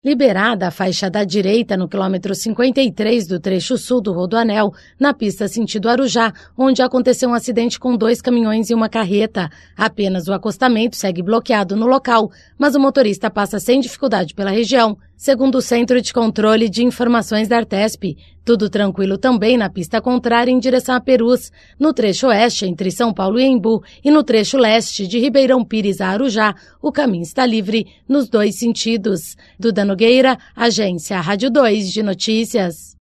Liberada a faixa da direita no quilômetro 53 do trecho sul do Rodoanel, na pista sentido Arujá, onde aconteceu um acidente com 2 caminhões e uma carreta. Apenas o acostamento segue bloqueado no local, mas o motorista passa sem dificuldade pela região, segundo o Centro de Controle de Informações da Artesp. Tudo tranquilo também na pista contrária em direção a Perus, no trecho oeste entre São Paulo e Embu e no trecho leste de Ribeirão Pires a Arujá. O caminho está livre nos 2 sentidos. Duda Nogueira, Agência Rádio 2 de Notícias.